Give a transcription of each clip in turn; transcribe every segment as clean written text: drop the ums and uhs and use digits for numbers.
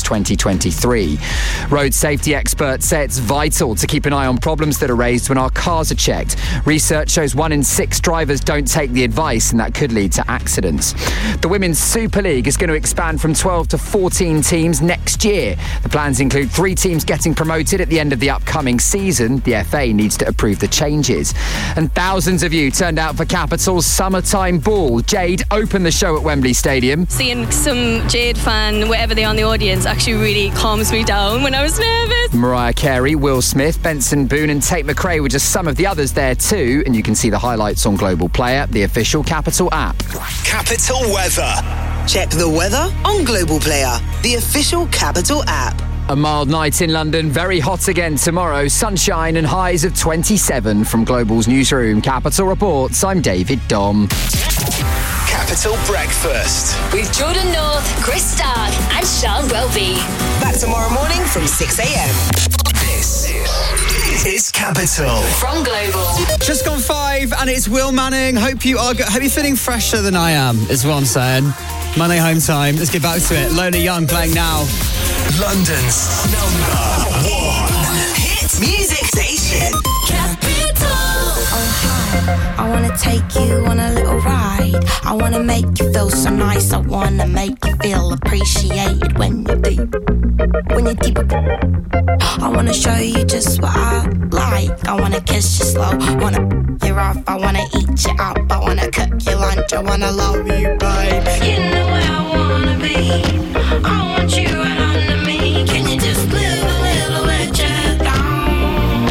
2023. Road safety experts say it's vital to keep an eye on problems that are raised when our cars are checked. Research shows 1 in 6 drivers don't take the advice, and that could lead to accidents. The Women's Super League is going to expand from 12 to 14 teams next year. The plans include 3 teams getting promoted at the end of the upcoming season. The FA needs to approve the changes. And thousands of you turned out for Capital's Summertime Ball. Jade opened the show at Wembley Stadium. Seeing some Jade fan, wherever they are in the audience, actually really calms me down when I was nervous. Mariah Carey, Will Smith, Benson Boone and Tate McRae were just some of the others there too, and you can see the highlights on Global Player, the official Capital app. Capital Weather. Check the weather on Global Player, the official Capital app. A mild night in London, very hot again tomorrow, sunshine and highs of 27. From Global's newsroom, Capital Reports, I'm David Dom. Capital Breakfast. With Jordan North, Chris Stark and Sean Welby. Back tomorrow morning from 6 a.m. This is Capital. From Global. Just gone 5 and it's Will Manning. Hope you're feeling fresher than I am, is what I'm saying. Monday home time. Let's get back to it. Loner Young playing now. London's #1 hit music station. Capital. Oh, hi. I wanna take you on a little ride. I wanna make you feel so nice. I wanna make you feel appreciated when you're deep. When you're deep. I wanna show you just what I like. I wanna kiss you slow. Wanna you off. I wanna eat you up. I wanna cook your lunch. I wanna love you, babe. You know where I wanna be. I want you right under me. Can you just live a little bit down?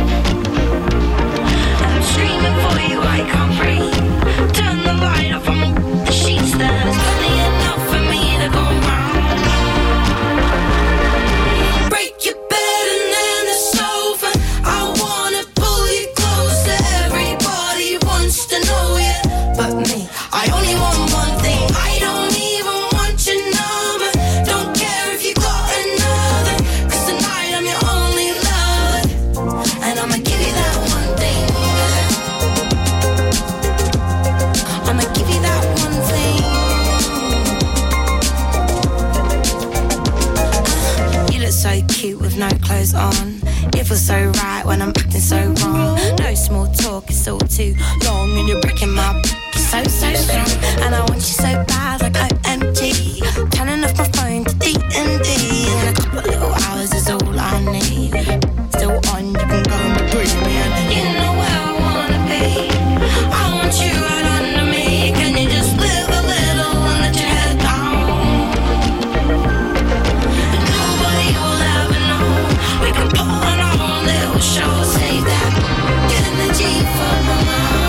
I'm screaming for you, I can't breathe. Turn the light off on the sheets. There's plenty enough for me to go round. Break your bed and then the sofa. I wanna pull you closer. Everybody wants to know you, but me. I only want one thing. I don't even want your number. Don't care if you got another. 'Cause tonight I'm your only lover. And I'ma give you that one thing. I'ma give you that one thing. You look so cute with no clothes on. It feels so right when I'm acting so wrong. No small talk, it's all too long. And you're breaking my so strong. And I want you so bad like OMG. Turning off my phone to D&D. And a couple little hours is all I need. Still on, you can go and breathe me. And you know where I wanna be. I want you right under me. Can you just live a little and let your head down? And nobody will ever know. We can put on our own little show. Save that energy for my mind.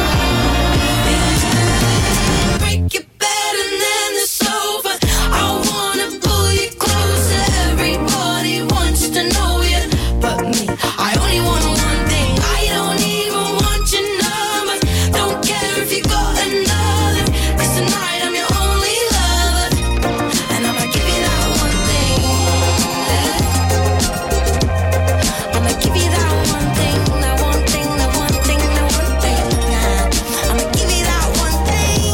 Break your bed and then the sofa. I wanna pull you closer. Everybody wants to know you, but me. I only want one thing. I don't even want your number. Don't care if you got another. 'Cause tonight I'm your only lover. And I'ma give you that one thing. I'ma give you that one thing. That one thing, that one thing, that one thing. I'ma give you that one thing.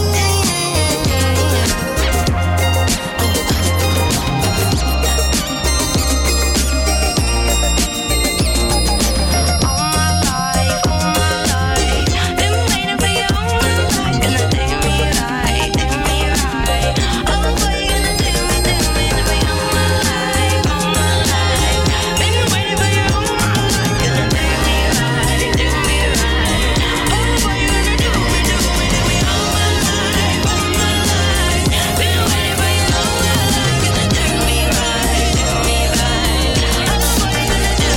All my life, been waiting for you all my life. Gonna do me right, do me right. Oh, what you gonna do me to me all my life, all my life. Been waiting for you all my life. Gonna do me right, do me right. Oh, what you gonna do me all my life, all my life. Been waiting for you all my life. Gonna do me right, do me right. Oh, what you gonna do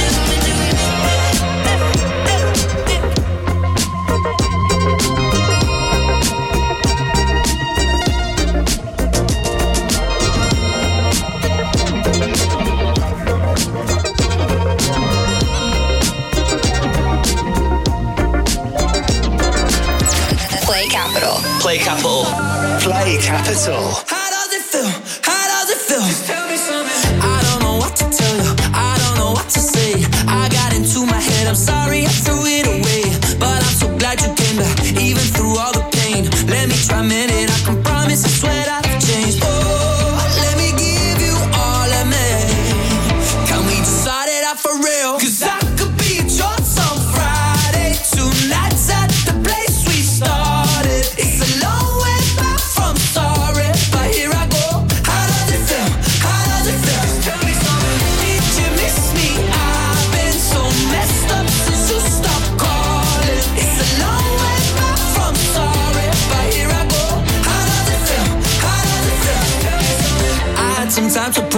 Play Capital. Play Capital. Play Capital. How does it feel? How does it feel? Just tell me something. I don't know what to tell you. I don't know what to say. I got into my head. I'm sorry I threw it away. But I'm so glad you came back. Even through all the pain. Let me try a minute. I can promise I swear that I've changed. Oh, let me give you all of me.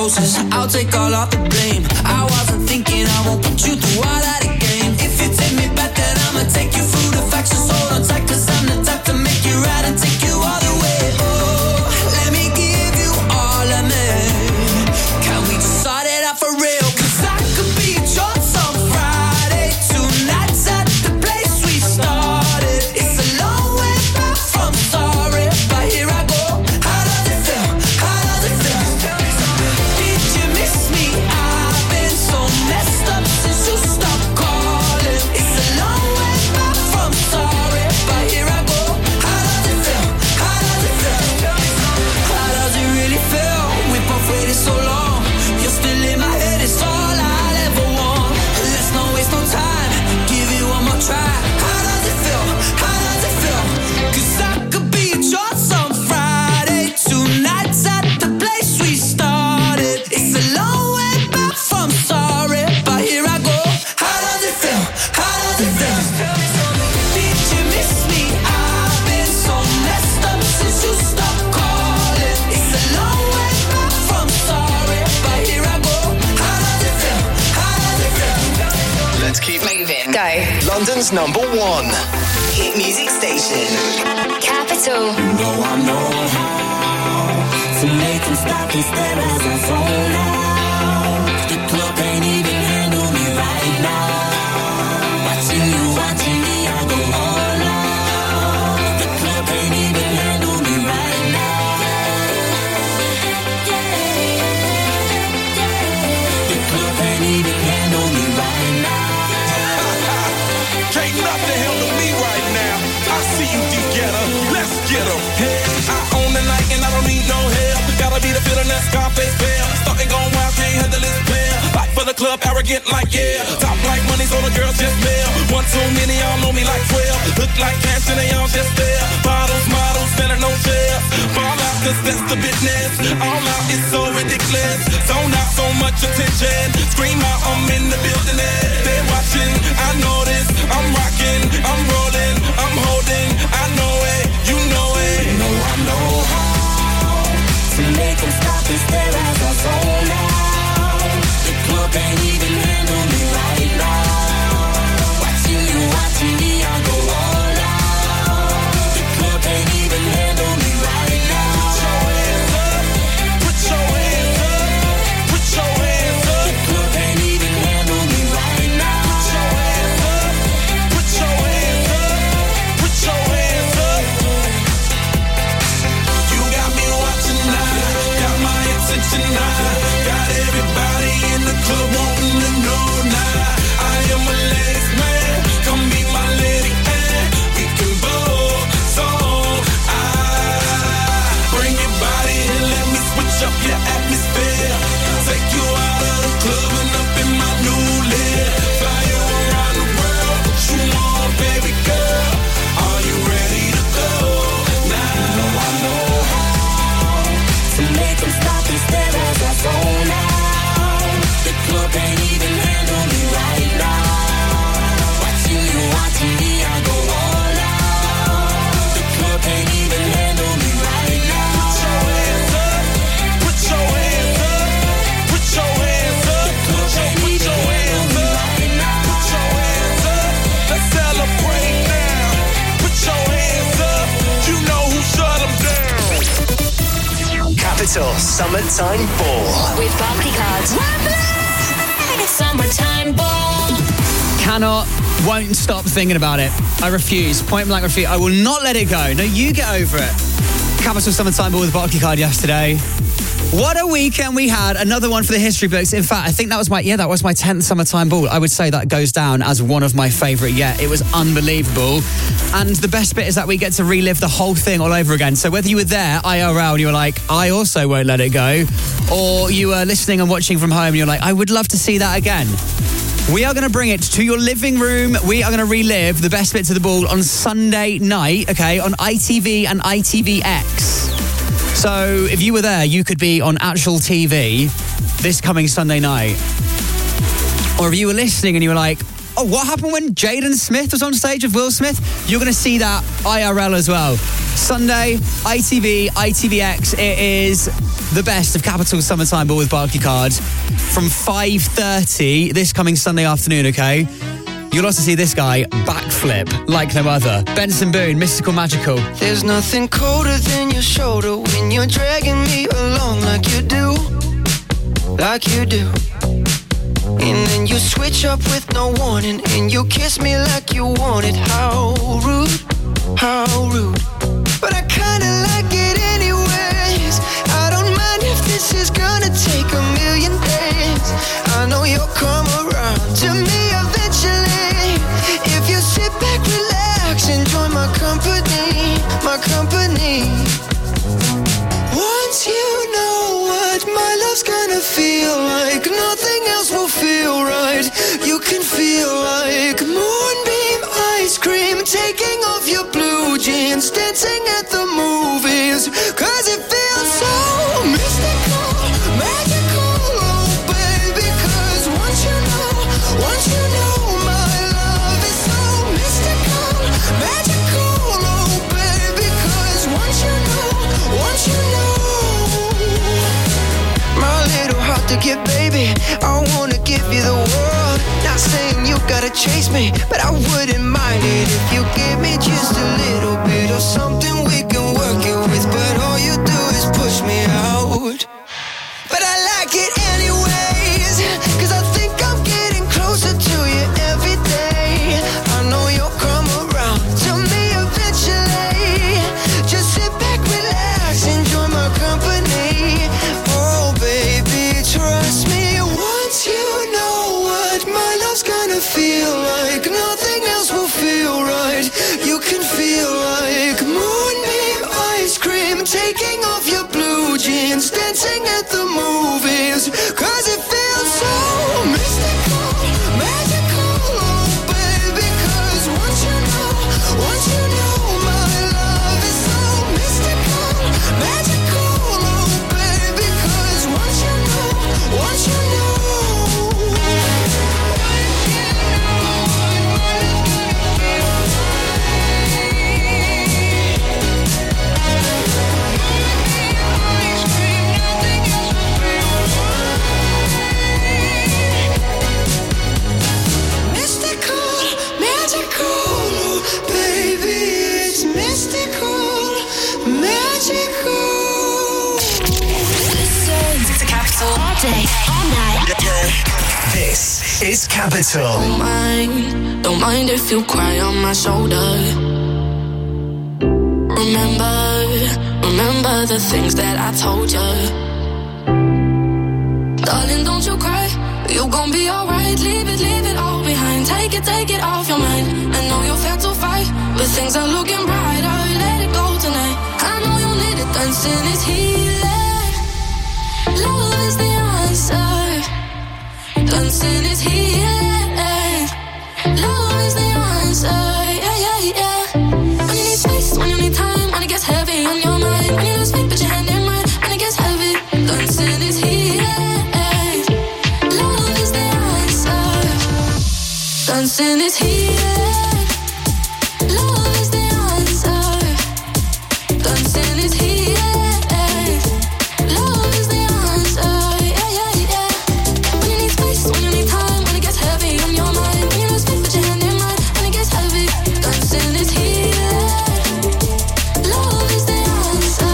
closest. I'll take all of the blame. I wasn't thinking I won't put you through all that again. If you take me back, then I'ma take you through the facts. Just hold on tight, 'cause I'm the type to make you right and take you all the way. Oh, let me give you all of me. Can we just start it out for real? 'Cause I could be yours on Friday. Tonight's at the place we started. It's a long way back from sorry, but here I go. How does it feel? How does it feel? Did you miss me? I've been so messed up since you stopped calling. It's a long way back from sorry, but here I go. How does it feel? How does it feel? How does it really feel? We both waited so long. You're still in my head, it's all I'll ever want. Let's not waste no time. Give it one more try. How does it feel? How does it feel? 'Cause I could be yours on Friday. Tonight's at the place we started. It's a long way back from sorry, but here I go. How does it feel? How does it feel? Did you miss me? I've been so messed up since you stopped calling. It's a long way back from sorry, but here I go. How does it feel? How does it feel? Let's keep Moving. Go. London's number one. Hit music station. Capital. No, I know how to make them stop and stare as I fall out. The club can't even handle me right now. Watching me, I go all out. The club can't even handle me right now. The club can't even handle me right now. Can't nothing handle me right now. I see you, D-Getter. Let's get 'em. Hey, I own the night and I don't need no help. Gotta be the feeling that Scarface feel. Starting going wild, can't handle this pair. Fight for the club, arrogant like yeah. Top like money, so the girls just mail. One too many, y'all know me like 12. Look like cash and they all just there. Bottles, models, better no share. Fall out, 'cause that's the business. All out is so ridiculous. Zone out, so much attention. Scream out, I'm in the building. They're watching, I know this. I'm rocking, I'm rolling, I'm holding. I know it, you know it. No, I know how to make them stop and stare as I fall out. The club can't even handle me right now. Watching me, I go all out. The club can't even handle me right now. Put your hands up, put your hands up. The club can't even handle me right now. Put your hands up, put your hands up. You got me watching now, got my attention now. Got everybody in the club wanting to know now. I am a ladies man, come be my lady and we can both. So I bring your body and let me switch up your atmosphere. Take you out of the club and up in my new lid. Fly you around the world, what you want, baby girl? Are you ready to go now? I know how to make them stop and stare as I fall out. The club can't even handle me right now. Watching me, I go all out. The club can't even handle me right now. Put your hands up, put your hands up, put your hands up. Club can't even handle me right now. Put your hands up, let's celebrate now. Put your hands up, you know who shut them down. Capital Summertime Ball. With Barclaycard. Summertime Ball. Cannot, won't stop thinking about it. I refuse. Point blank refuse. I will not let it go. No, you get over it. Capital Summertime Ball with Barclaycard yesterday. What a weekend we had. Another one for the history books. In fact, I think that was my 10th Summertime Ball. I would say that goes down as one of my favourite yet. It was unbelievable. And the best bit is that we get to relive the whole thing all over again. So whether you were there, IRL, and you were like, I also won't let it go, or you were listening and watching from home and you're like, I would love to see that again. We are going to bring it to your living room. We are going to relive the best bits of the ball on Sunday night, okay, on ITV and ITVX. So if you were there, you could be on actual TV this coming Sunday night. Or if you were listening and you were like, Oh, what happened when Jaden Smith was on stage with Will Smith? You're going to see that IRL as well. Sunday, ITV, ITVX. It is the best of Capital Summertime Ball with Barclaycard from 5:30 this coming Sunday afternoon, okay? You'll also see this guy backflip like no other. Benson Boone, Mystical Magical. There's nothing colder than your shoulder when you're dragging me along like you do. Like you do. And then you switch up with no warning and you kiss me like you want it. How rude, how rude. But I kinda like it anyways. I don't mind if this is gonna take a million days. I know you'll come around to me eventually. If you sit back, relax, enjoy my company, my company. Once you know what my love's gonna feel like, nothing else will feel right. You can feel like moonbeam ice cream, taking off your blue jeans, dancing at the movies, 'cause it feels so mystical, magical, oh baby. 'Cause once you know my love is so mystical, magical, oh baby. 'Cause once you know my little heart to give, baby, I wanna give you the world. Not saying you gotta chase me, but I wouldn't mind it if you give me just a little bit of something we can work it with. But all you do is push me out. But I like it anyways, 'cause I think I'm getting closer to you every day. I know you'll come around to me eventually. Just sit back, relax, enjoy my company. Oh baby, trust me. Once you know what my love's gonna feel like, nothing else will feel right. You can feel like moonbeam ice cream, taking off your blue jeans, dancing at the movies, 'cause it feels so mystical, magical, oh baby. 'Cause once you know my love is so mystical, magical, oh baby. 'Cause once you know This is Capital. Don't mind if you cry on my shoulder. Remember the things that I told you. Darling, don't you cry, you gon' be alright. Leave it all behind. Take it off your mind. I know you're fed to fight, but things are looking brighter. Let it go tonight. I know you need it, dancing is healing. Love is the answer. Dancing is healing. Love is the answer. Yeah. When you need space, when you need time, when it gets heavy on your mind, when you lose faith, put your hand in mine, when it gets heavy. Dancing is healing. Love is the answer. Dancing is healing. Love is the answer. Dancing is healing. Love is the answer. Yeah. When you need space, when you need time, when it gets heavy on your mind, when you lose faith, put your hand in mine, when it gets heavy. Dancing is healing. Love is the answer.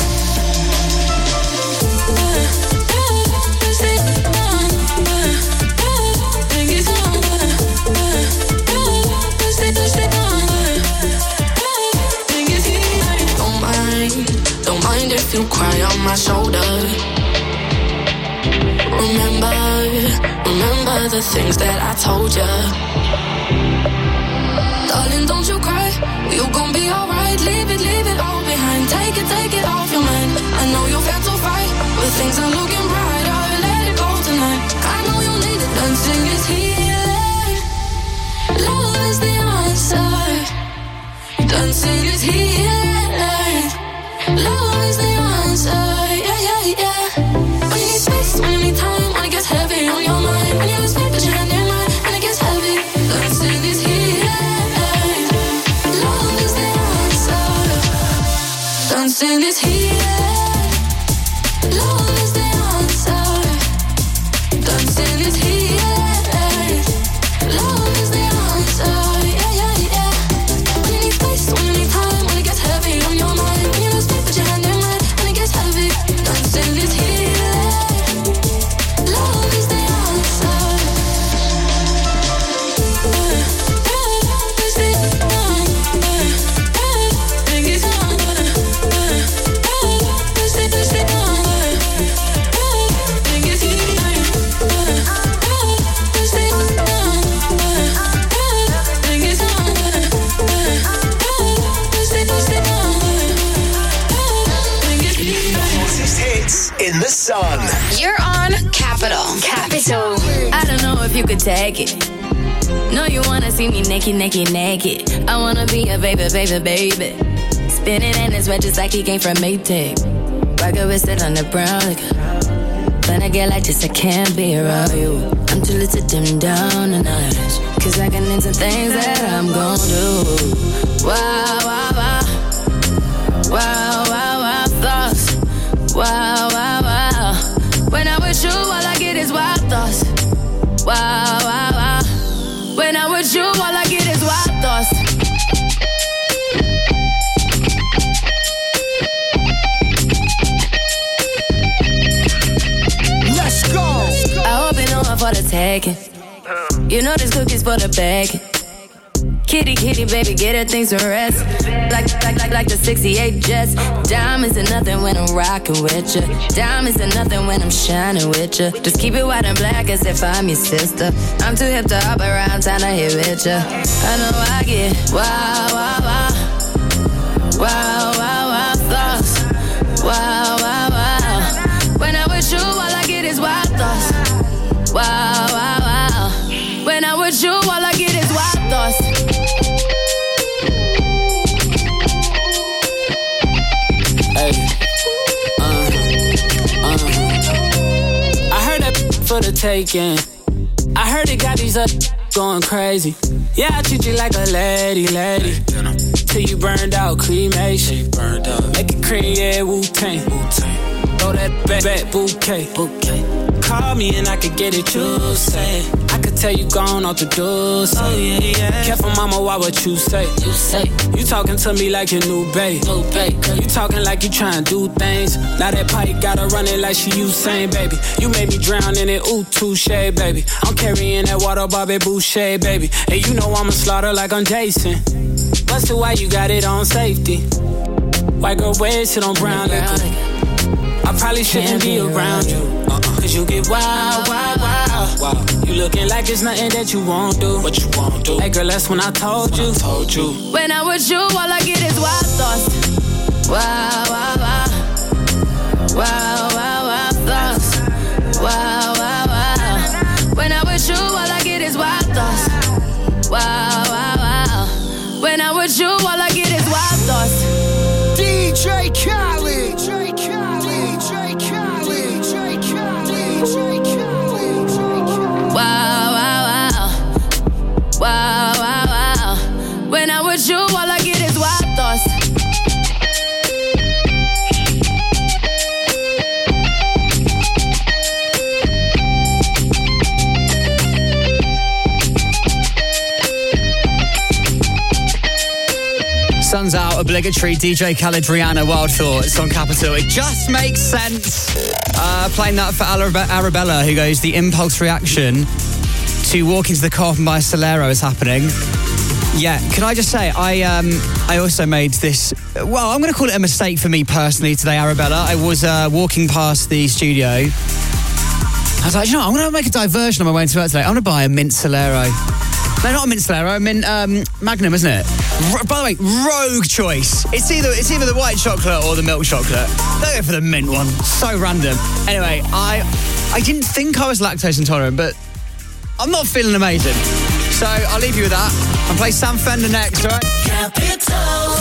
Don't mind if you cry on my shoulder. Remember the things that I told you. Darling, don't you cry, you gon' be alright. Leave it all behind. Take it off your mind. I know you're fed to fight, but things are looking brighter. Let it go tonight. I know you need it. Dancing is healing. Love is the answer. Dancing is healing. Love is the answer. Yeah. When you need space, when you need time, when it gets heavy on your mind, when you lose faith, put your hand in mine, when it gets heavy. Sun. You're on Capital. Capital. I don't know if you could take it. No, you wanna see me naked, naked, naked. I wanna be a baby, baby, baby. Spinning in his red just like he came from Maytag. Rocket with it on the brown liquor. When I get like this, I can't be around you. I'm too little to dim down the night. Cause I can into things that I'm gon' do. Wow, wow, wow. Wow, wow, wow, thoughts. Wow, wow, wow. When I'm with you, all I get is wild thoughts. Wow, wow, wow. When I'm with you, all I get is wild thoughts. Let's go. I hope you know I'm for the taking. You know this cookie's for the bag. Kitty, kitty, baby, get her things to rest. Like the 68 Jets. Diamonds are nothing when I'm rocking with you. Diamonds are nothing when I'm shining with you. Just keep it white and black as if I'm your sister. I'm too hip to hop around town to hit with you. I know I get wow, wow, wow. Wow, wow, wow, thoughts. Wow, wow, wow. When I'm with you, all I get is wild thoughts. Wow, wow, wow. When I'm with you, all I get is wild thoughts. I heard that for the taking. I heard it got these up going crazy. Yeah, I treat you like a lady, lady. Till you burned out, cremation. Make it cream, yeah, Wu-Tang. Throw that back bouquet. Call me and I could get it, you say. I could tell you gone off the door, say. Oh, yeah, yeah. Careful, mama, why what you say? You talking to me like your new babe. You talking like you trying to do things. Now that pipe gotta run it like she Usain, baby. You made me drown in it, ooh, touche, baby. I'm carrying that water, Bobby Boucher, baby. And you know I'ma slaughter like I'm Jason. Busted, why you got it on safety? White girl wear shit on brown liquor. I probably shouldn't be around you. Cause you get wild, wild, wild. You looking like it's nothing that you won't do. What you won't do? Hey girl, that's when I told you. When I'm with you, all I get is wild thoughts. Wow, wow, wow. Wow, wow, wow, thoughts. Wow, wow, wow. When I'm with you, all I get is wild thoughts. Wow, wow, wow. When I'm with you, all I get is wild thoughts. DJ Khaled. Wow, wow, wow. Wow, wow, wow. When I'm with you, all I get is wild thoughts. Sun's out, obligatory. DJ Khaled, Rihanna, Wild Thoughts on Capital. It just makes sense. Playing that for Arabella, who goes, the impulse reaction to walk into the car and buy a Solero is happening. Yeah, can I just say, I also made this, well, I'm going to call it a mistake for me personally today, Arabella. I was walking past the studio. I was like, you know what, I'm going to make a diversion on my way to work today. I'm going to buy a mint Solero. No, not a mint Solero, a mint Magnum, isn't it? By the way, rogue choice. It's either the white chocolate or the milk chocolate. Don't go for the mint one. So random. Anyway, I didn't think I was lactose intolerant, but I'm not feeling amazing. So I'll leave you with that. I'll play Sam Fender next, all right? Capital.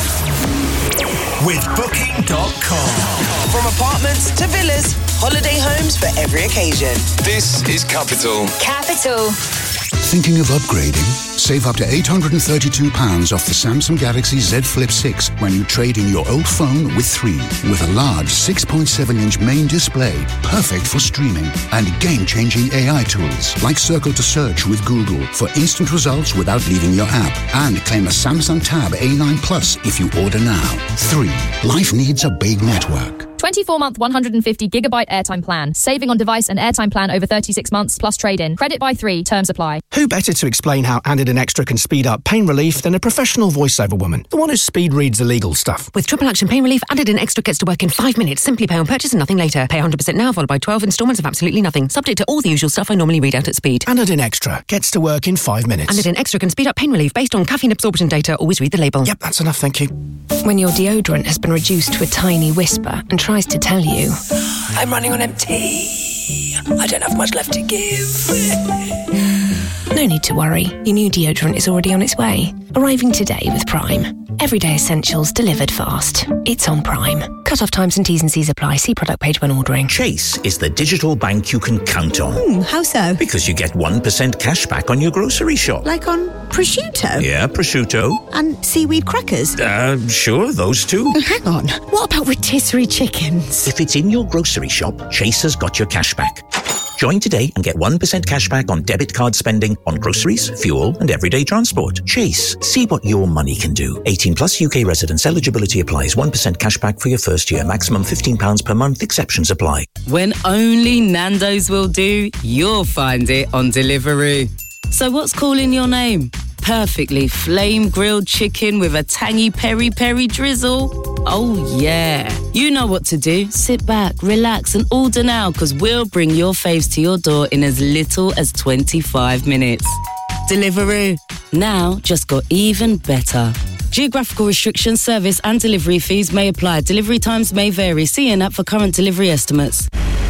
With Booking.com. From apartments to villas, holiday homes for every occasion. This is Capital. Capital. Thinking of upgrading? Save up to £832 off the Samsung Galaxy Z Flip 6 when you trade in your old phone with 3. With a large 6.7-inch main display, perfect for streaming, and game-changing AI tools like Circle to Search with Google for instant results without leaving your app. And claim a Samsung Tab A9 Plus if you order now. 3. Life needs a big network. 24-month 150GB airtime plan. Saving on device and airtime plan over 36 months plus trade-in. Credit by 3. Terms apply. Who better to explain how Anadin Extra can speed up pain relief than a professional voiceover woman? The one who speed reads the legal stuff. With triple action pain relief, Anadin Extra gets to work in 5 minutes. Simply pay on purchase and nothing later. Pay 100% now, followed by 12 instalments of absolutely nothing. Subject to all the usual stuff I normally read out at speed. Anadin Extra gets to work in 5 minutes. Anadin Extra can speed up pain relief based on caffeine absorption data. Always read the label. Yep, that's enough, thank you. When your deodorant has been reduced to a tiny whisper and tries to tell you, I'm running running on empty. I don't have much left to give. No need to worry. Your new deodorant is already on its way. Arriving today with Prime. Everyday essentials delivered fast. It's on Prime. Cut-off times and T's and C's apply. See product page when ordering. Chase is the digital bank you can count on. How so? Because you get 1% cash back on your grocery shop. Like on prosciutto? Yeah, prosciutto. And seaweed crackers? Sure, those two. Hang on. What about rotisserie chickens? If it's in your grocery shop, Chase has got your cash back. Join today and get 1% cash back on debit card spending on groceries, fuel and everyday transport. Chase. See what your money can do. 18 plus UK residents. Eligibility applies. 1% cash back for your first year. Maximum £15 per month. Exceptions apply. When only Nando's will do, you'll find it on Deliveroo. So what's calling your name? Perfectly flame-grilled chicken with a tangy peri-peri drizzle? Oh, yeah. You know what to do. Sit back, relax, and order now, because we'll bring your faves to your door in as little as 25 minutes. Deliveroo. Now just got even better. Geographical restrictions, service, and delivery fees may apply. Delivery times may vary. See an app for current delivery estimates.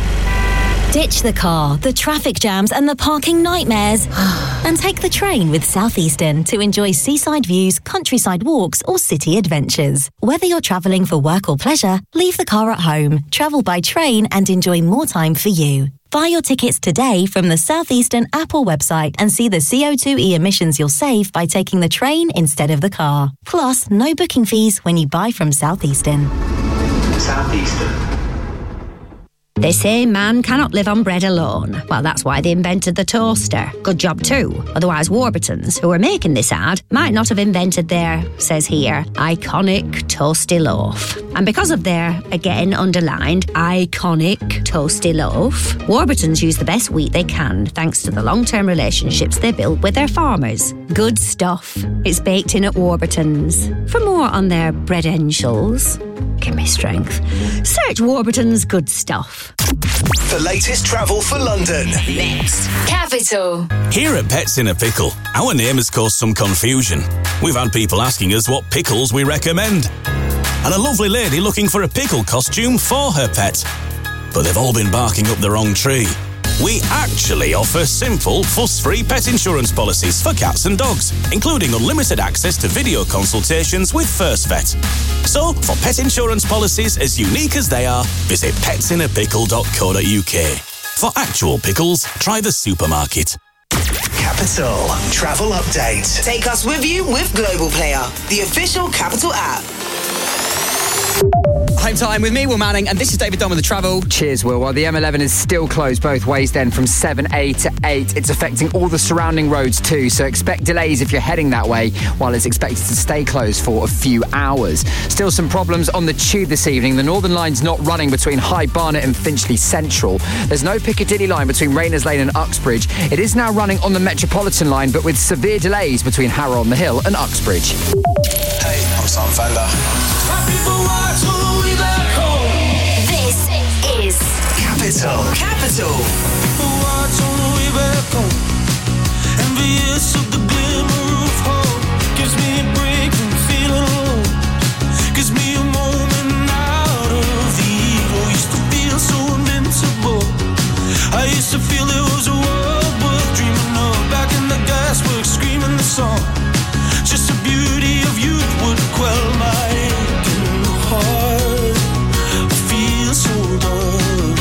Ditch the car, the traffic jams and the parking nightmares and take the train with Southeastern to enjoy seaside views, countryside walks or city adventures. Whether you're travelling for work or pleasure, leave the car at home, travel by train and enjoy more time for you. Buy your tickets today from the Southeastern app or website and see the CO2e emissions you'll save by taking the train instead of the car. Plus, no booking fees when you buy from Southeastern. Southeastern. They say man cannot live on bread alone. Well, that's why they invented the toaster. Good job too. Otherwise Warburtons, who are making this ad, might not have invented their, says here, iconic toasty loaf. And because of their, again underlined, iconic toasty loaf, Warburtons use the best wheat they can thanks to the long-term relationships they built with their farmers. Good stuff. It's baked in at Warburtons. For more on their breadentials, give me strength. Search Warburton's Good Stuff. The latest travel for London. Next. Capital. Here at Pets in a Pickle, our name has caused some confusion. We've had people asking us what pickles we recommend. And a lovely lady looking for a pickle costume for her pet. But they've all been barking up the wrong tree. We actually offer simple, fuss-free pet insurance policies for cats and dogs, including unlimited access to video consultations with First Vet. So, for pet insurance policies as unique as they are, visit petsinApickle.co.uk. For actual pickles, try the supermarket. Capital Travel Update. Take us with you with Global Player, the official Capital app. Home time with me, Will Manning, and this is David Dunn with the travel. Cheers, Will. While the M11 is still closed both ways then from 7A to 8, it's affecting all the surrounding roads too, so expect delays if you're heading that way, while it's expected to stay closed for a few hours. Still some problems on the tube this evening. The Northern Line's not running between High Barnet and Finchley Central. There's no Piccadilly line between Rayners Lane and Uxbridge. It is now running on the Metropolitan line, but with severe delays between Harrow on the Hill and Uxbridge. Hey, I'm Sam Fender. This is Capital. Capital. Watch on the way back home. Envious of the glimmer of hope. Gives me a break from feeling alone. Gives me a moment out of the evil. Used to feel so invincible. I used to feel there was a world worth dreaming of. Back in the gasworks, screaming the song. Just the beauty of youth would quell my aching heart. I feel so done.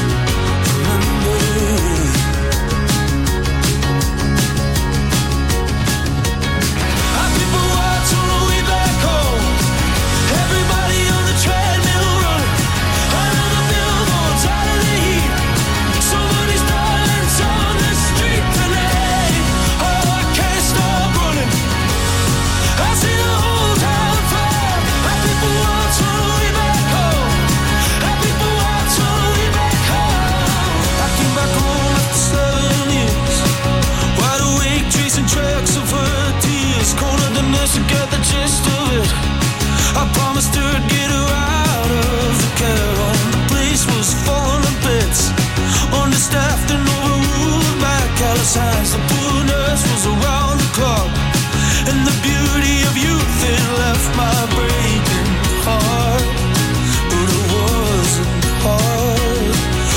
To get the gist of it, I promised her I'd get her out of the care home. The place was falling to bits, understaffed and overruled by callous hands. The poor nurse was around the clock, and the beauty of youth it left my breaking heart. But it wasn't hard.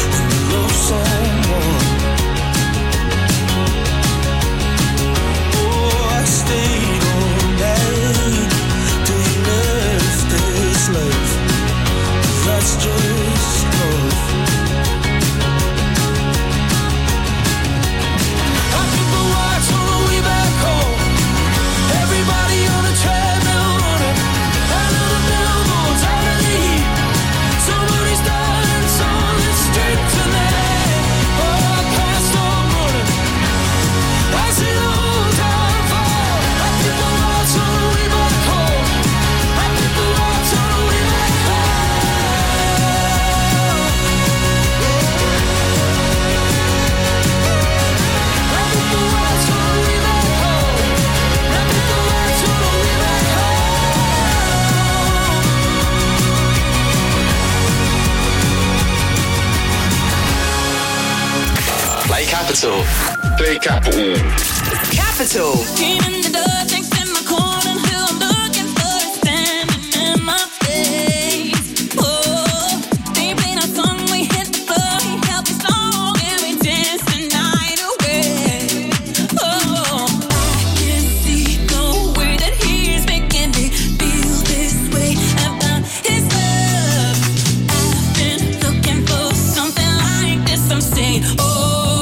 Play Capital. Play Capital. Capital. Came in the door, thinks in my corner, who I'm looking for is standing in my face. Oh, they played our song, we hit the floor, he held me strong, and we danced the night away. Oh, I can see no way that he's making me feel this way about his love. I've been looking for something like this, I'm saying, oh.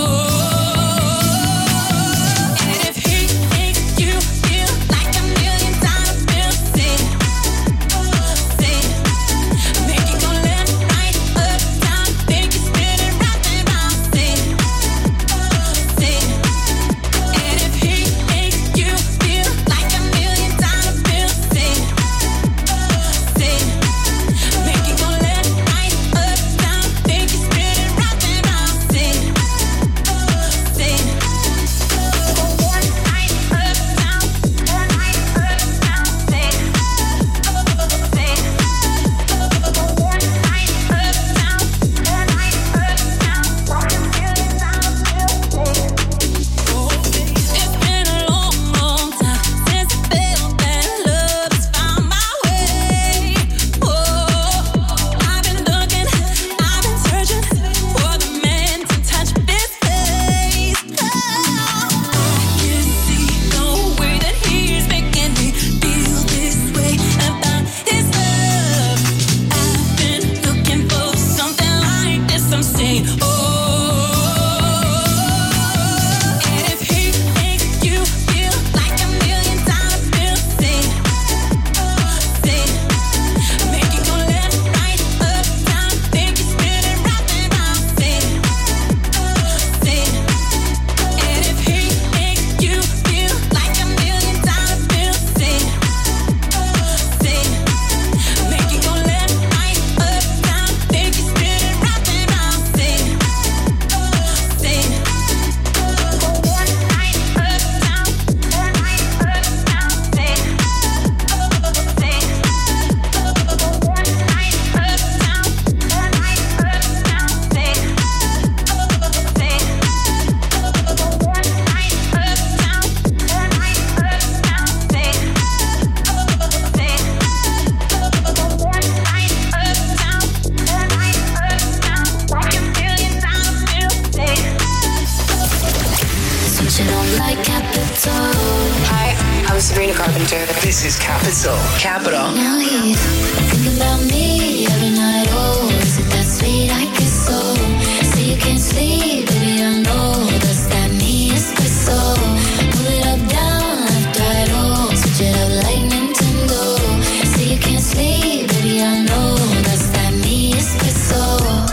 This is Capital. Capital. Now he's thinking about me every night. Oh, is it that sweet? I guess so. Say you can't sleep, baby, I know. Does that mean it's so? Move it up, down, left, right, oh. Switch it up like Nintendo. Say you can't sleep, baby, I know. Does that mean it's so?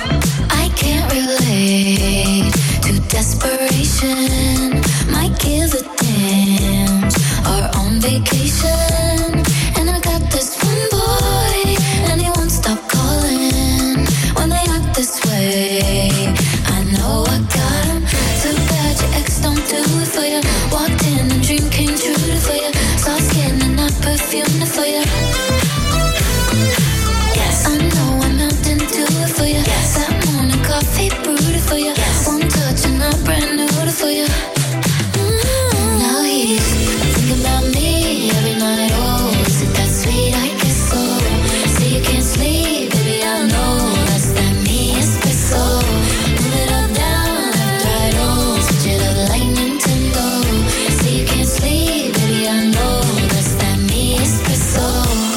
I can't relate to desperation. Might give a damn. Are on vacation. And I got this one boy, and he won't stop calling when they act this way. I know I got him. Too bad your ex don't do it for you. Walked in and dream came true for you. Soft skin and not perfume for you. Yes, I know I'm melting to it for you. Yes, that morning coffee brewed it for you. Yes, one touch and I'm brand new for you. Now he's thinking about me every night. Oh, is it that sweet? I guess so. Say you can't sleep, baby, I know. That's that me espresso. Move it up, down, left, right, oh. Switch it up like Nintendo. Say you can't sleep, baby, I know. That's that me espresso.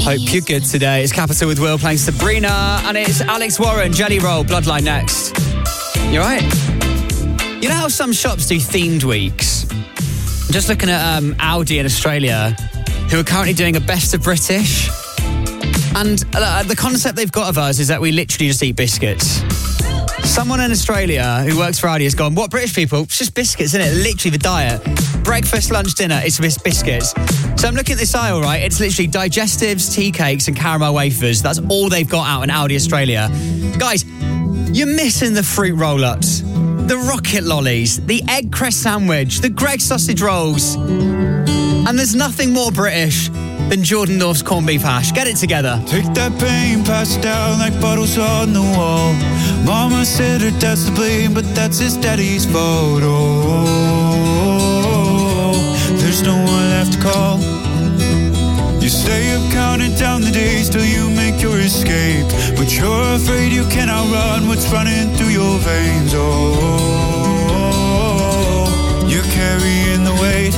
Hope you're good today. It's Capital with Will playing Sabrina, and it's Alex Warren, Jelly Roll, Bloodline next. You alright? You know how some shops do themed weeks? I'm just looking at Aldi in Australia, who are currently doing a Best of British. And the concept they've got of us is that we literally just eat biscuits. Someone in Australia who works for Aldi has gone, what, British people? It's just biscuits, isn't it? Literally the diet. Breakfast, lunch, dinner, it's just biscuits. So I'm looking at this aisle, right? It's literally digestives, tea cakes and caramel wafers. That's all they've got out in Aldi Australia. Guys, you're missing the fruit roll-ups, the rocket lollies, the egg crest sandwich, the Greggs sausage rolls. And there's nothing more British than Jordan North's corned beef hash. Get it together. Take that pain, pass it down like bottles on the wall. Mama said her dad's to blame, but that's his daddy's fault. Oh, there's no one left to call. You stay up counting down the days till you make your escape, but you're afraid you can't outrun what's running through your veins. Oh, you're carrying the weight.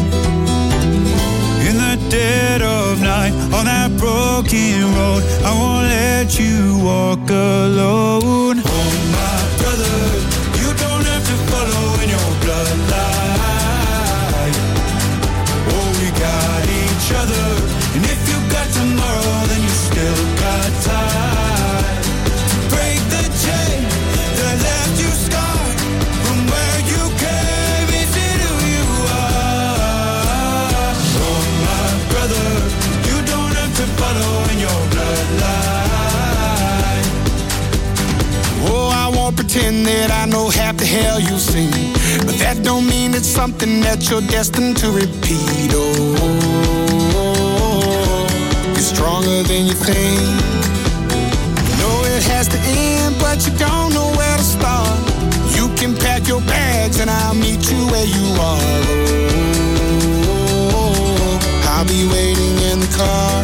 Dead of night on that broken road, I won't let you walk alone. Oh my brother, you don't have to follow in your bloodline. Oh, we got each other, and if you got tomorrow, then you still got time to break the chain that left you scarred from where you came into who you are. Oh my brother, you don't have to follow in your bloodline. Oh, I won't pretend that I know half the hell you've seen, but that don't mean it's something that you're destined to repeat. Oh, you're stronger than you think. You know it has to end, but you don't know where to start. You can pack your bags and I'll meet you where you are. Oh, I'll be waiting in the car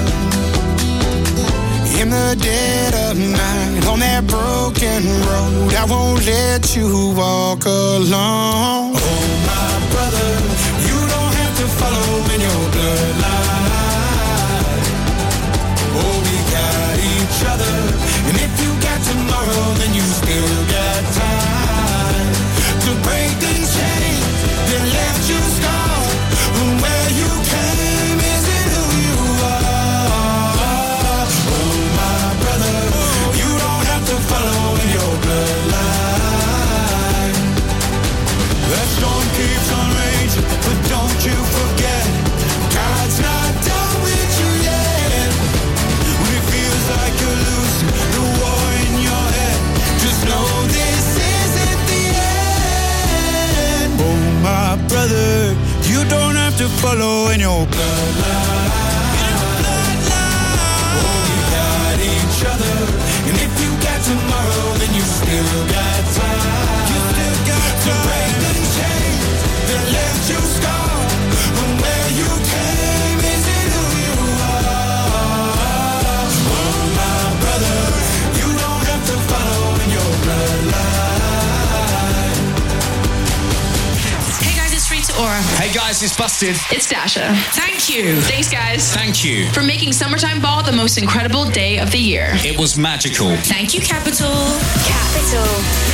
in the dead of night on that broken road. I won't let you walk alone. Oh my brother, you don't have to follow in your bloodline. Oh, we got each other, and if you got tomorrow, then you still got time to break these chains that left you scarred from where you came. Is it who you are? Oh my brother, you don't have to follow in your bloodline. That storm keeps on raging, but don't you forget, God's not done with you yet. When it feels like you're losing the war in your head, just know this isn't the end. Oh my brother, you don't have to follow in your bloodline. Oh, we got each other, and if you got tomorrow, then you still got time. You still got to break the chains that left you scarred from where you came. Is it who you are? Oh my brother, you don't have to follow in your bloodline. Hey guys, it's Rita Ora. Hey guys, it's Busted. It's Dasha. Thank you. Thanks, guys. Thank you. For making Summertime Ball the most incredible day of the year. It was magical. Thank you, Capital. Capital.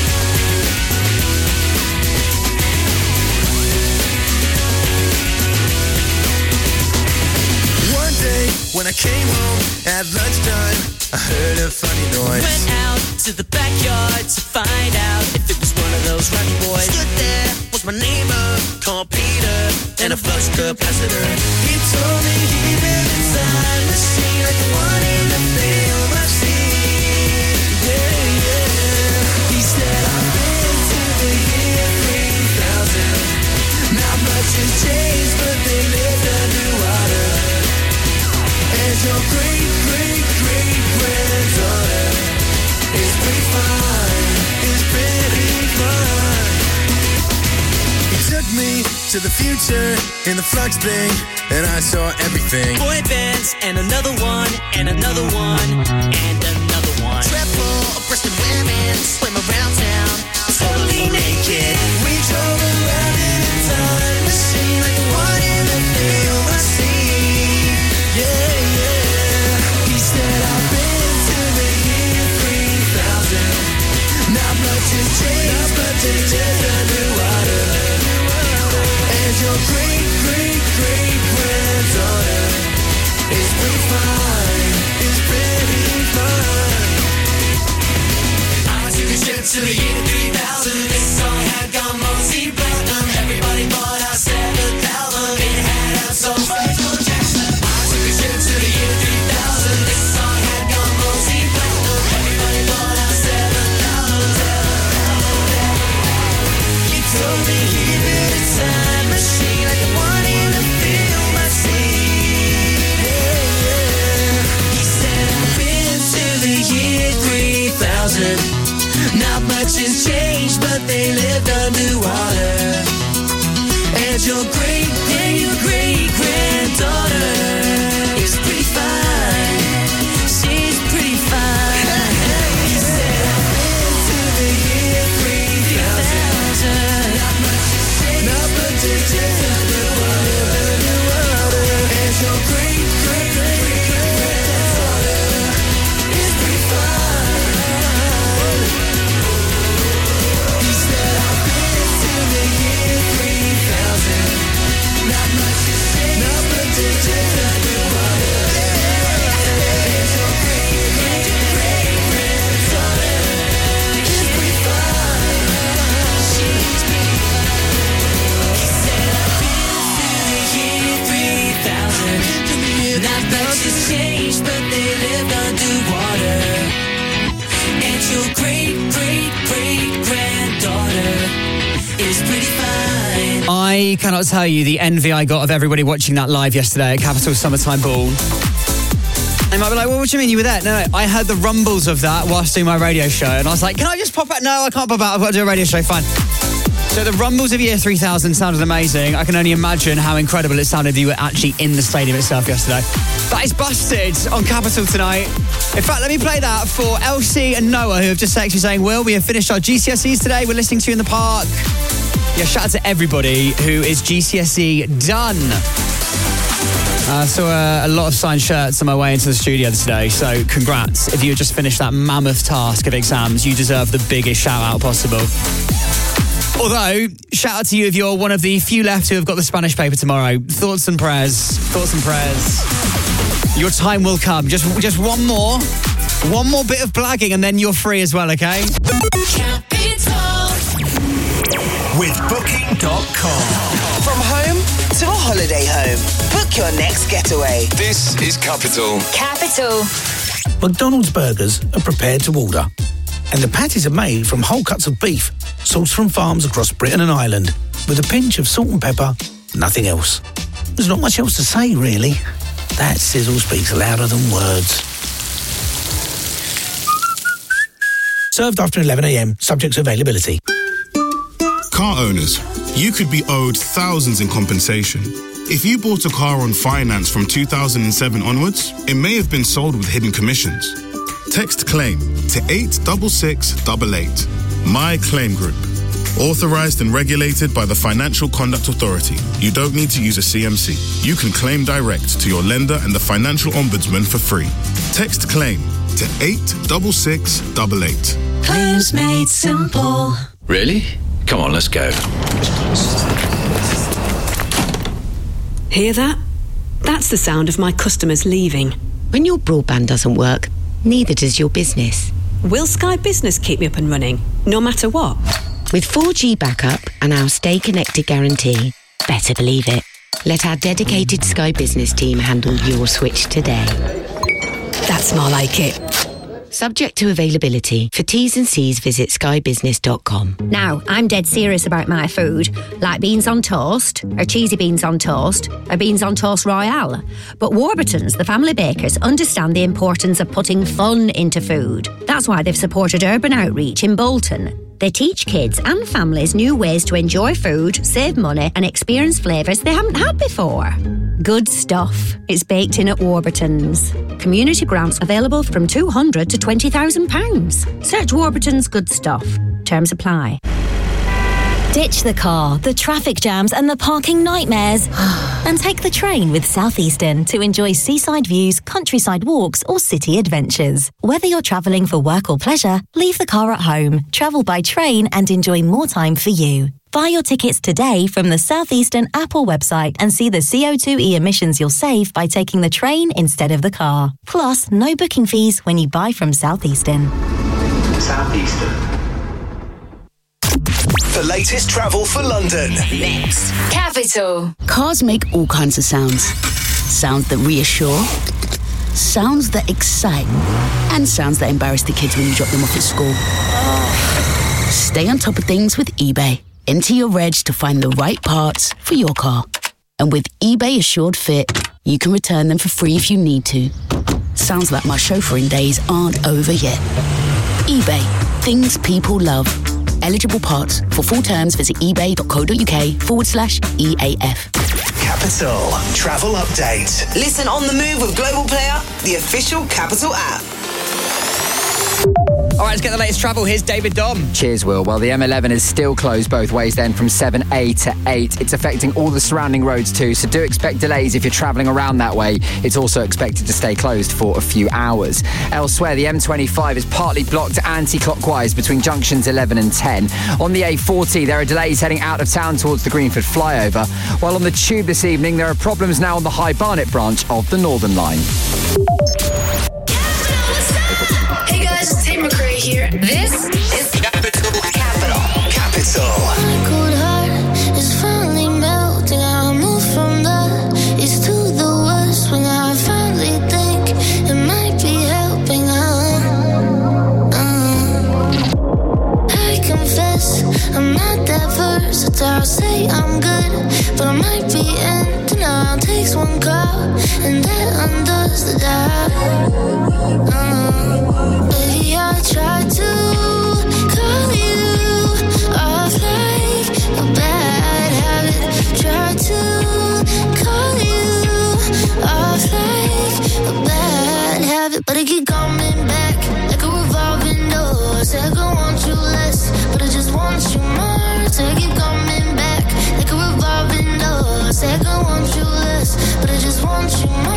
One day when I came home at lunchtime, I heard a funny noise. Went out to the backyard to find out if it was one of those rocky boys. Stood there, was my neighbor, called Peter, and a flux capacitor. He told me he lived inside the machine like the one in the film I've seen. Yeah, yeah. He said, I've been to the year 3000. Not much has changed, but they lived underwater. And your great-great-great-granddaughter is pretty fine, is pretty fine. He took me to the future in the flux thing, and I saw everything. Boy bands, and another one, and another one, and another one. Triple breasted women swim around town, totally naked. We drove around in a time machine like the one in the film I see. Yeah, yeah. your great-granddaughter is pretty fine. She's pretty fine. He said, I've been to the year 3000. Not much to say, not much to tell. And your great-granddaughter is pretty fine. He said, I've been to the year 3000. Not much to say, not much to tell. Not much has changed, but they lived underwater. And your great-granddaughter is pretty fine. I cannot tell you the envy I got of everybody watching that live yesterday at Capital Summertime Ball. They might be like, well, what do you mean you were there? No, I heard the rumbles of that whilst doing my radio show. And I was like, can I just pop out? No, I can't pop out. I've got to do a radio show. Fine. So the rumbles of Year 3000 sounded amazing. I can only imagine how incredible it sounded that you were actually in the stadium itself yesterday. That is Busted on Capital tonight. In fact, let me play that for Elsie and Noah, who have just texted saying, Will, we have finished our GCSEs today. We're listening to you in the park. Yeah, shout out to everybody who is GCSE done. I saw a lot of signed shirts on my way into the studio today, so congrats. If you just finished that mammoth task of exams, you deserve the biggest shout-out possible. Although, shout out to you if you're one of the few left who have got the Spanish paper tomorrow. Thoughts and prayers. Your time will come. Just one more bit of blagging and then you're free as well, okay? Capital. With Booking.com. From home to a holiday home. Book your next getaway. This is Capital. Capital. McDonald's burgers are prepared to order. And the patties are made from whole cuts of beef, sourced from farms across Britain and Ireland, with a pinch of salt and pepper, nothing else. There's not much else to say, really. That sizzle speaks louder than words. Served after 11 a.m, subject to availability. Car owners, you could be owed thousands in compensation. If you bought a car on finance from 2007 onwards, it may have been sold with hidden commissions. Text CLAIM to 86688. My Claim Group. Authorized and regulated by the Financial Conduct Authority. You don't need to use a CMC. You can claim direct to your lender and the Financial Ombudsman for free. Text CLAIM to 86688. Claims made simple. Really? Come on, let's go. Hear that? That's the sound of my customers leaving. When your broadband doesn't work, neither does your business. Will Sky Business keep me up and running, no matter what? With 4G backup and our Stay Connected guarantee, better believe it. Let our dedicated Sky Business team handle your switch today. That's more like it. Subject to availability. For T's and C's, visit skybusiness.com. Now, I'm dead serious about my food, like beans on toast, or cheesy beans on toast, or beans on toast royale. But Warburton's, the family bakers, understand the importance of putting fun into food. That's why they've supported Urban Outreach in Bolton. They teach kids and families new ways to enjoy food, save money, and experience flavours they haven't had before. Good stuff. It's baked in at Warburton's. Community grants available from £200 to £20,000. Search Warburton's Good Stuff. Terms apply. Ditch the car, the traffic jams and the parking nightmares and take the train with Southeastern to enjoy seaside views, countryside walks or city adventures. Whether you're travelling for work or pleasure, leave the car at home, travel by train and enjoy more time for you. Buy your tickets today from the Southeastern app or website and see the CO2e emissions you'll save by taking the train instead of the car. Plus, no booking fees when you buy from Southeastern. Southeastern. The latest travel for London. Next. Capital. Cars make all kinds of sounds. Sounds that reassure, sounds that excite, and sounds that embarrass the kids when you drop them off at school. Stay on top of things with eBay. Enter your reg to find the right parts for your car. And with eBay Assured Fit, you can return them for free if you need to. Sounds like my chauffeuring days aren't over yet. eBay. Things people love. eligible parts. For full terms, visit ebay.co.uk/EAF. Capital Travel Update. Listen on the move with Global Player, the official Capital app. All right, let's get the latest travel. Here's David Dom. Cheers, Will. Well, the M11 is still closed both ways then from 7A to 8. It's affecting all the surrounding roads too, so do expect delays if you're travelling around that way. It's also expected to stay closed for a few hours. Elsewhere, the M25 is partly blocked anti-clockwise between junctions 11 and 10. On the A40, there are delays heading out of town towards the Greenford flyover. While on the Tube this evening, there are problems now on the High Barnet branch of the Northern Line. Hey guys, it's Tate McRae here. This is Capital. My cold heart is finally melting. I move from the east to the west when I finally think it might be helping. I confess I'm not that versatile. I'll say I'm good, but I might be in denial. Takes one call and that undoes the dial. Baby, I tried to call you off like a bad habit. Tried to call you off like a bad habit, but I keep coming back like a revolving door. Said I want you less, but I just want you more. So I keep coming back like a revolving door. Said I want you less, but I just want you more.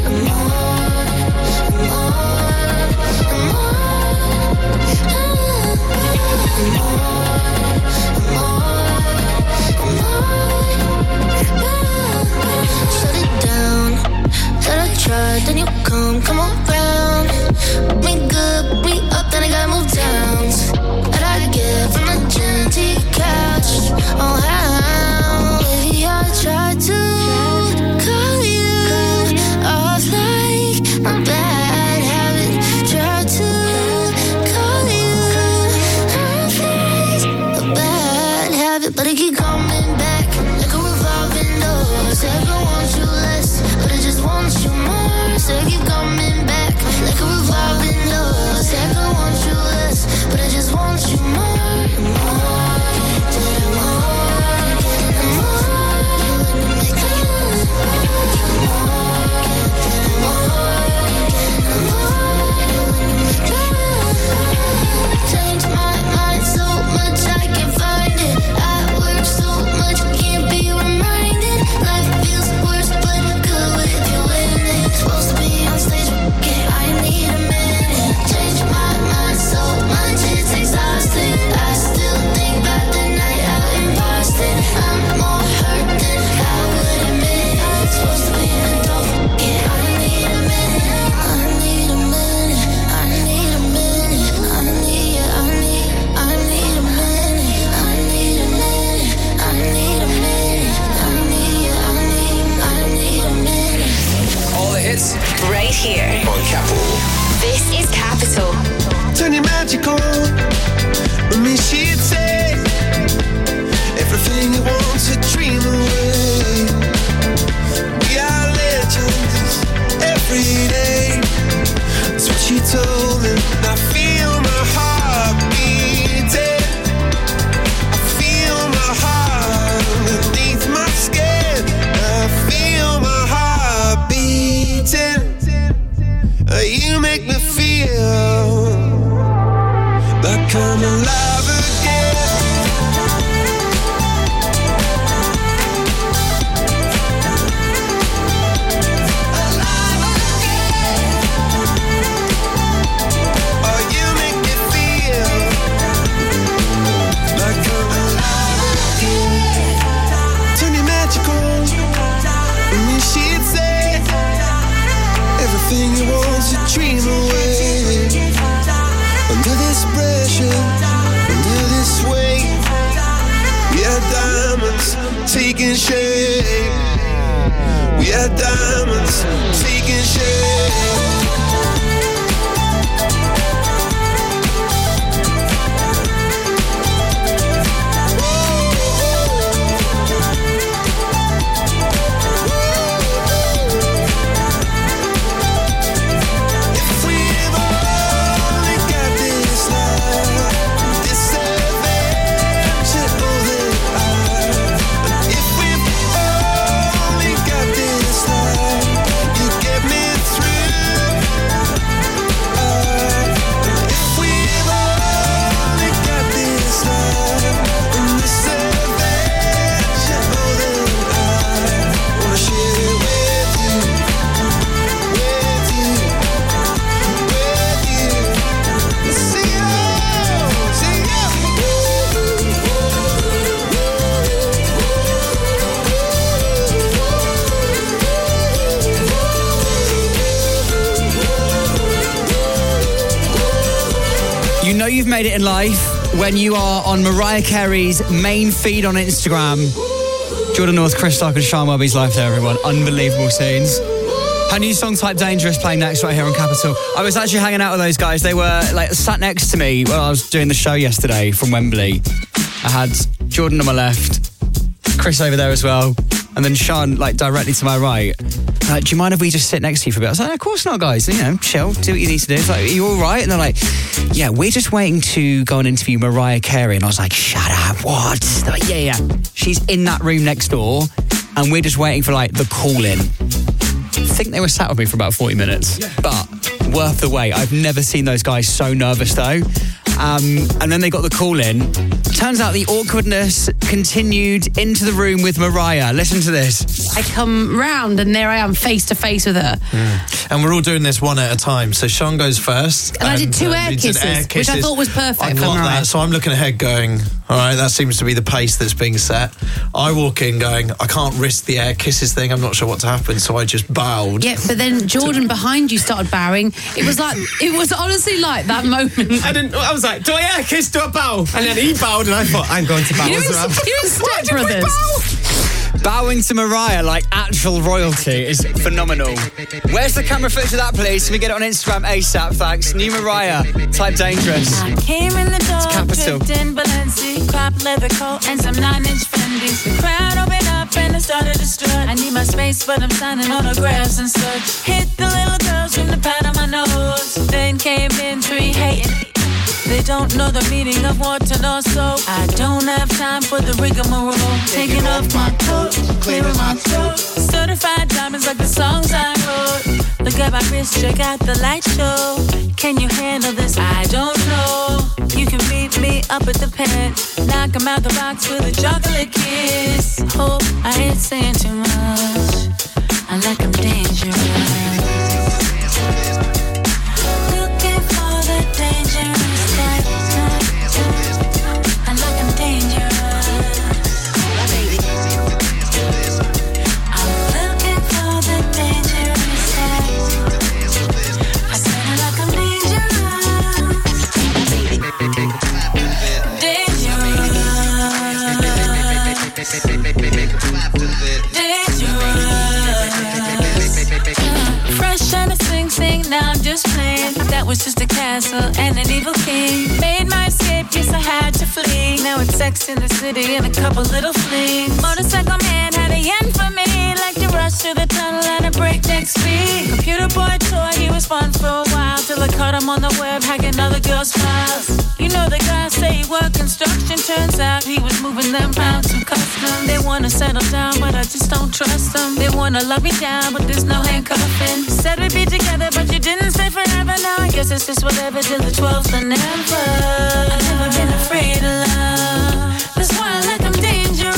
Shut it down. Thought I tried, then you come around. Me good, me up, then I gotta move down. That I get from the gym to your couch. Oh how, baby, I tried to call you off like a bad habit. Tried to call you off like a bad habit, but I keep coming back like a revolving door. Said I want you less, but I just want you more. So I keep coming back like a revolving door. Said I want you less, but I just want you more. Change my mind so much I can't find it. I work so much, can't be reminded. Life feels worse, but good if you win it. Supposed to be on stage, yeah, I need a minute. Change my mind so much, it's exhausting. I still think about the night out in Boston. I'm more hurt than I would admit. Supposed to be in the door, yeah, I need a minute. I need a minute. I need a minute. I need a minute. I need a minute. I need a minute. I need a minute. All the hits right here On Capital. This is Capital. Turn your magic on. With me, she'd say everything you want to dream away. We are legends every day. That's what she told me. I feel my heart beating. I feel my heart underneath my skin. I feel my heart beating. You make me feel like I'm alive again. Oh, you make me feel like I'm alive again. Turn your magic on. And then she'd say everything you want to dream away. Under this pressure, under this weight, we are diamonds taking shape. We are diamonds taking shape. If we've only got this life, this know you've made it in life when you are on Mariah Carey's main feed on Instagram. Jordan North, Chris Stark and Sean Welby's life there, everyone. Unbelievable scenes. Her new song, Type Dangerous, playing next right here on Capital. I was actually hanging out with those guys. They were sat next to me while I was doing the show yesterday from Wembley. I had Jordan on my left, Chris over there as well, and then Sean directly to my right. Do you mind if we just sit next to you for a bit? I was like, of course not, guys. Chill, do what you need to do. It's like, are you all right? And they're like, yeah, we're just waiting to go and interview Mariah Carey. And I was like, shut up, what? They're like, yeah. She's in that room next door, and we're just waiting for the call-in. I think they were sat with me for about 40 minutes, but worth the wait. I've never seen those guys so nervous though. And then they got the call in. Turns out the awkwardness continued into the room with Mariah. Listen to this. I come round and there I am face to face with her. And we're all doing this one at a time. So Sean goes first. And I did two air kisses, which I thought was perfect. I got that, so I'm looking ahead going, all right, that seems to be the pace that's being set. I walk in going, I can't risk the air kisses thing. I'm not sure what to happen, so I just bowed. Yeah, but then Jordan behind you started bowing. It was honestly like that moment. I was like, do I air kiss, do I bow? And then he bowed and I thought, I'm going to bow as well. You Step Brothers. Bowing to Mariah like actual royalty is phenomenal. Where's the camera footage of that, please? Can we get it on Instagram ASAP? Thanks. New Mariah, Type Dangerous. I came in the door, Capital. dripped in Balenci, crop leather coat and some 9-inch Fendis. The crowd opened up and I started to strut. I need my space, but I'm signing autographs and such. Hit the little girls from the pad on my nose. Then came in 3 hating. They don't know the meaning of water nor soap. I don't have time for the rigmarole. Taking off my coat, clearing my throat. Certified diamonds like the songs I wrote. Look at my wrist, check out the light show. Can you handle this? I don't know. You can meet me up at the pen. Knock 'em out the box with a chocolate kiss. Hope I ain't saying too much. I like 'em dangerous. Looking for the dangerous. Fresh and a sing, now I'm just playing. That was just a castle and an evil king. Made my escape, yes I had to flee. Now it's Sex in the City and a couple little flings. Motorcycle man had a yen for me. Like to rush through the tunnel at a breakneck speed. Computer boy toy, he was fun for a while. Till I caught him on the web hacking other girls' files. You know the guy say he worked construction. Turns out he was moving them pounds to custom. They wanna settle down, but I just don't trust them. They wanna lock me down, but there's no handcuffing. Said we'd be together, but you didn't stay forever. Now I guess it's just whatever till the 12th and never. I've never been afraid of love. That's why I like 'em dangerous.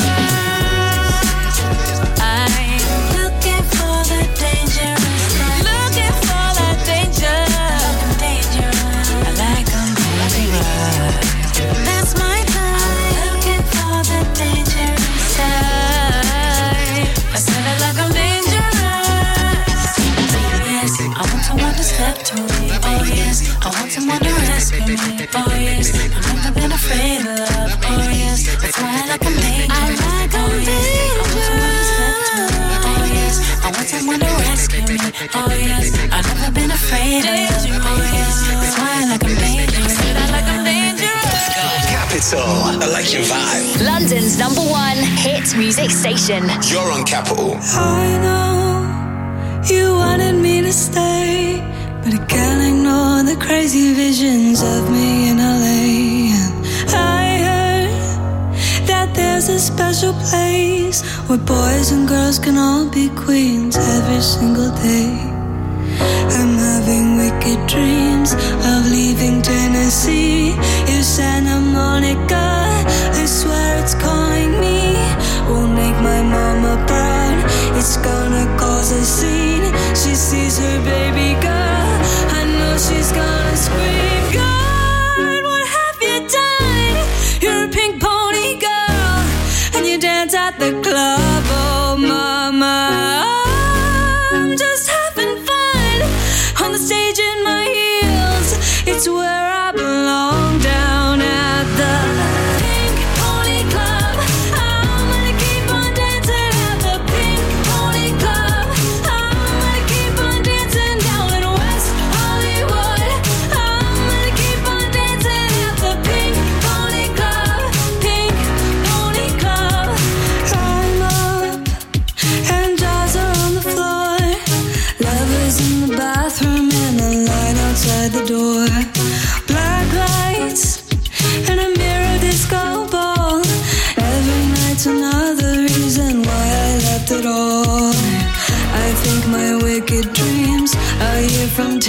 I'm looking for the dangerous. Looking for the danger. I'm dangerous. I like 'em dangerous. That's my kind. Looking for the dangerous side. I said I like 'em dangerous. Yes, I want someone to step to me. Oh yes, I want someone to rescue me. Oh yes, I've never been afraid of love. Oh yes, that's why I like 'em dangerous. I like 'em dangerous. Oh yes, I want someone to rescue me. Oh yes, I've never been afraid of love. Oh yes, that's why I like 'em dangerous. I like 'em dangerous. Capital, I like your vibe. London's #1 hit music station. You're on Capital. I know you wanted me to stay, but I can't ignore the crazy visions of me in LA. And I heard that there's a special place where boys and girls can all be queens every single day. I'm having wicked dreams of leaving Tennessee. If Santa Monica, I swear it's calling me. Will make my mama proud. It's gonna cause a scene. She sees her baby girl. I know she's gonna scream. God, what have you done? You're a pink pony girl, and you dance at the club. Oh, mama, I'm just having fun on the stage in my heels. It's where I belong.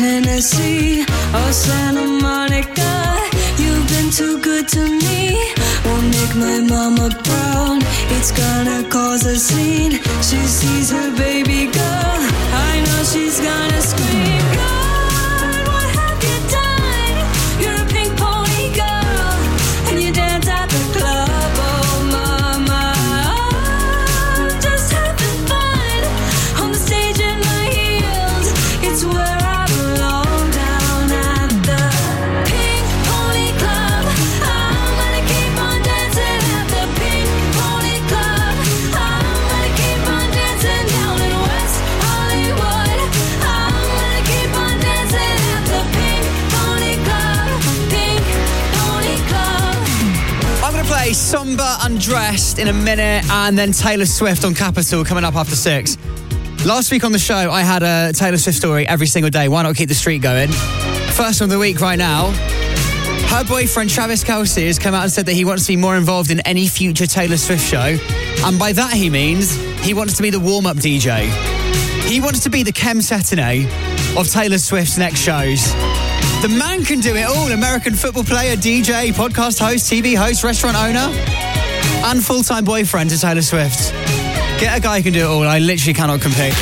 Tennessee or Santa Monica. You've been too good to me. Won't make my mama proud. It's gonna cause a scene. She sees her baby girl. I know she's gonna scream. God, what have you done? You're a pink pony girl, and you dance at the club. Oh, mama, I'm just having fun on the stage in my heels. It's where I belong, down at the Pink Pony Club. I'm gonna keep on dancing at the Pink Pony Club. I'm gonna keep on dancing down in West Hollywood. I'm gonna keep on dancing at the Pink Pony Club. Pink Pony Club. I'm going to play Somber Undressed in a minute, and then Taylor Swift on Capital coming up after 6. Last week on the show, I had a Taylor Swift story every single day. Why not keep the streak going? First one of the week right now. Her boyfriend, Travis Kelce, has come out and said that he wants to be more involved in any future Taylor Swift show. And by that he means he wants to be the warm-up DJ. He wants to be the Kem Cetinay of Taylor Swift's next shows. The man can do it all. American football player, DJ, podcast host, TV host, restaurant owner, and full-time boyfriend to Taylor Swift. Get a guy who can do it all. I literally cannot compete.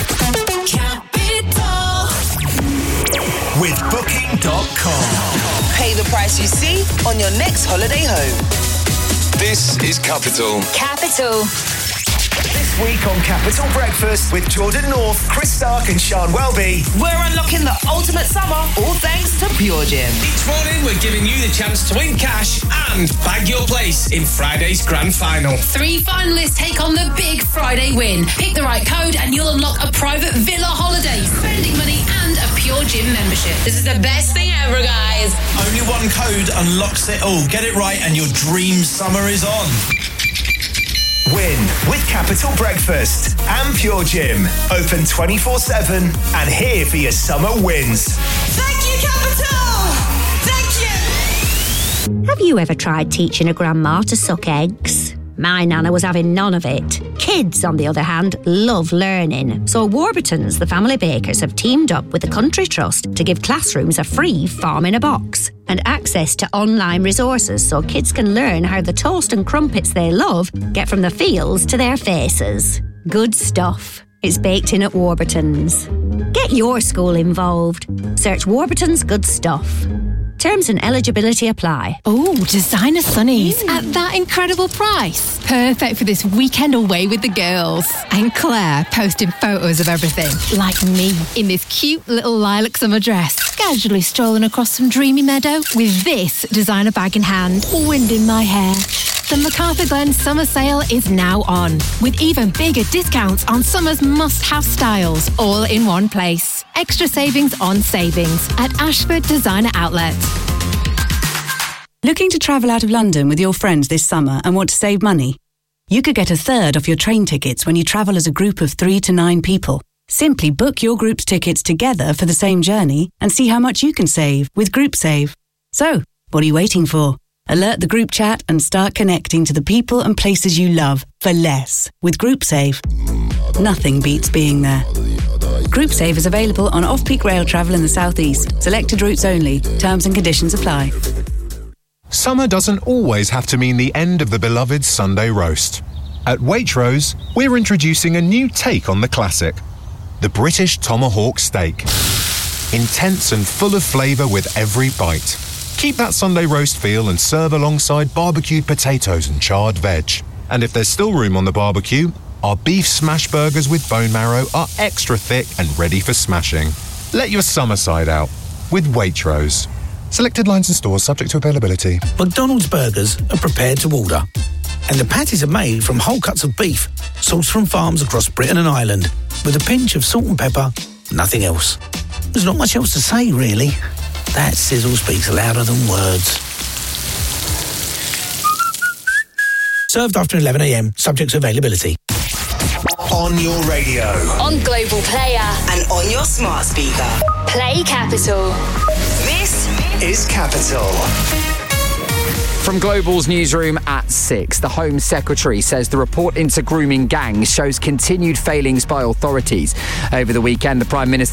With Booking.com. Pay the price you see on your next holiday home. This is Capital. Capital. This week on Capital Breakfast with Jordan North, Chris Stark and Sean Welby. We're unlocking the ultimate summer, all thanks to Pure Gym. Each morning we're giving you the chance to win cash and bag your place in Friday's grand final. 3 finalists take on the big Friday win. Pick the right code and you'll unlock a private villa holiday, spending money and a Pure Gym membership. This is the best thing ever, guys. Only one code unlocks it all. Get it right and your dream summer is on. Win with Capital Breakfast and Pure Gym. Open 24/7 and here for your summer wins. Thank you, Capital! Thank you! Have you ever tried teaching a grandma to suck eggs? My nana was having none of it. Kids, on the other hand, love learning. So Warburton's, the family bakers, have teamed up with the Country Trust to give classrooms a free farm in a box and access to online resources so kids can learn how the toast and crumpets they love get from the fields to their faces. Good stuff. It's baked in at Warburton's. Get your school involved. Search Warburton's Good Stuff. Terms and eligibility apply. Oh, designer sunnies at that incredible price. Perfect for this weekend away with the girls. And Claire posting photos of everything, like me, in this cute little lilac summer dress, casually strolling across some dreamy meadow with this designer bag in hand, wind in my hair. The MacArthur Glen summer sale is now on, with even bigger discounts on summer's must-have styles, all in one place. Extra savings on savings at Ashford Designer Outlet. Looking to travel out of London with your friends this summer and want to save money? You could get a third off your train tickets when you travel as a group of 3 to 9 people. Simply book your group's tickets together for the same journey and see how much you can save with GroupSave. So, what are you waiting for? Alert the group chat and start connecting to the people and places you love for less with GroupSave. Nothing beats being there. GroupSave is available on off-peak rail travel in the southeast. Selected routes only. Terms and conditions apply. Summer doesn't always have to mean the end of the beloved Sunday roast. At Waitrose, we're introducing a new take on the classic, the British Tomahawk Steak. Intense and full of flavour with every bite. Keep that Sunday roast feel and serve alongside barbecued potatoes and charred veg. And if there's still room on the barbecue, our beef smash burgers with bone marrow are extra thick and ready for smashing. Let your summer side out with Waitrose. Selected lines and stores subject to availability. McDonald's burgers are prepared to order. And the patties are made from whole cuts of beef, sourced from farms across Britain and Ireland, with a pinch of salt and pepper, nothing else. There's not much else to say, really. That sizzle speaks louder than words. Served after 11 a.m, subject to availability. On your radio. On Global Player. And on your smart speaker. Play Capital. This is Capital. From Global's newsroom at 6, the Home Secretary says the report into grooming gangs shows continued failings by authorities. Over the weekend, the Prime Minister